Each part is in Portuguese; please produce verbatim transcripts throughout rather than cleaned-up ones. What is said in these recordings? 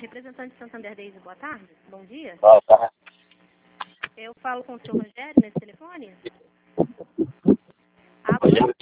Representante de Santander Daisy, boa tarde. Bom dia. Boa tarde. Eu falo com o senhor Rogério nesse telefone? Alô?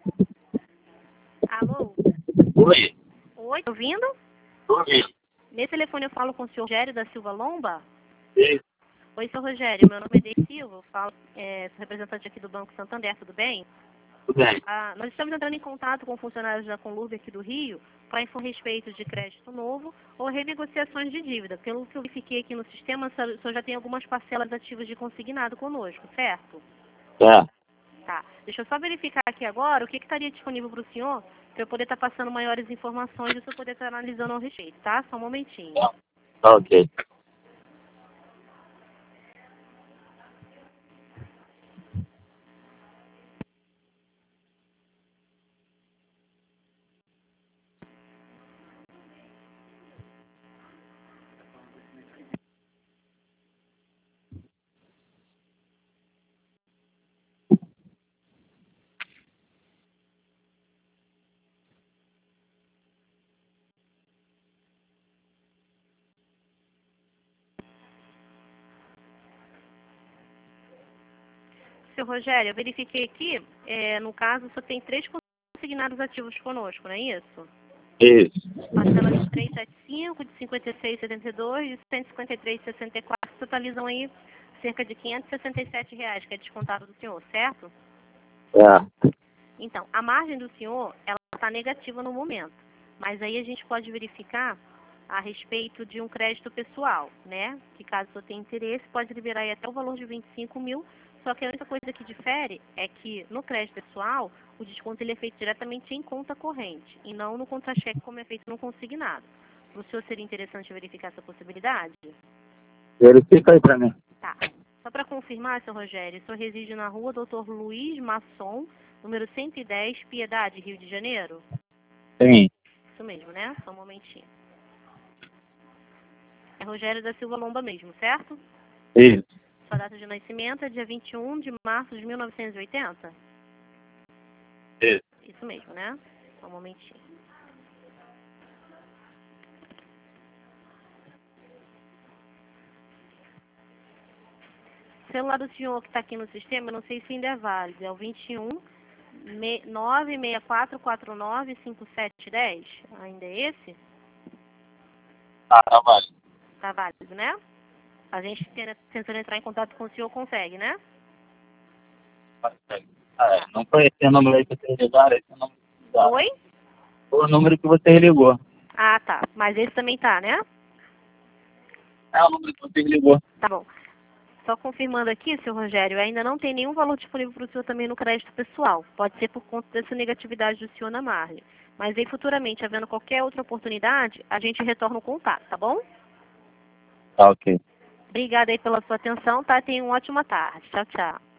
Alô? Oi. Oi, tá ouvindo? Oi. Nesse telefone eu falo com o senhor Rogério da Silva Lomba? Sim. Oi, senhor Rogério, meu nome é Deise Silva, eu falo, é, sou representante aqui do Banco Santander, tudo bem? Tudo bem. Ah, nós estamos entrando em contato com funcionários da Conlurb aqui do Rio para informar a respeito de crédito novo ou renegociações de dívida. Pelo que eu verifiquei aqui no sistema, o senhor o senhor já tem algumas parcelas ativas de consignado conosco, certo? É. Tá. Deixa eu só verificar aqui agora o que, que estaria disponível para o senhor, para eu poder estar passando maiores informações e o senhor poder estar analisando ao respeito, tá? Só um momentinho. Tá, tá ok. Seu Rogério, eu verifiquei aqui, é, no caso, o senhor tem três consignados ativos conosco, não é isso? Isso. Parcelas de trezentos e setenta e cinco, de cinquenta e seis vírgula setenta e dois e cento e cinquenta e três vírgula sessenta e quatro, totalizam aí cerca de quinhentos e sessenta e sete reais, que é descontado do senhor, certo? É. Então, a margem do senhor, ela está negativa no momento, mas aí a gente pode verificar a respeito de um crédito pessoal, né? Que caso o senhor tenha interesse, pode liberar aí até o valor de vinte e cinco mil, só que a única coisa que difere é que no crédito pessoal, o desconto ele é feito diretamente em conta corrente e não no contra-cheque como é feito no consignado. Para o senhor seria interessante verificar essa possibilidade? Verifica aí pra mim. Tá. Só para confirmar, seu Rogério, o senhor reside na rua doutor Luiz Masson, número cento e dez, Piedade, Rio de Janeiro? Sim. Isso mesmo, né? Só um momentinho. É Rogério da Silva Lomba mesmo, certo? Isso. Sua data de nascimento é dia vinte e um de março de mil novecentos e oitenta? Isso. Isso mesmo, né? Só um momentinho. O celular do senhor que está aqui no sistema, eu não sei se ainda é válido. É o vinte e um, nove seis quatro quatro nove, cinco sete um zero. Ainda é esse? Ah, tá válido. Tá válido, né? A gente tentando entrar em contato com o senhor consegue, né? Consegue. Ah, é. Não foi esse número aí que vocês ligaram, esse número que tá. Oi? Foi o número que você ligou. Ah, tá. Mas esse também tá, né? É o número que você ligou. Tá bom. Só confirmando aqui, seu Rogério, ainda não tem nenhum valor disponível para o senhor também no crédito pessoal. Pode ser por conta dessa negatividade do senhor na margem. Mas aí, futuramente, havendo qualquer outra oportunidade, a gente retorna o contato, tá bom? Tá ok. Obrigada aí pela sua atenção, tá? Tenha uma ótima tarde. Tchau, tchau.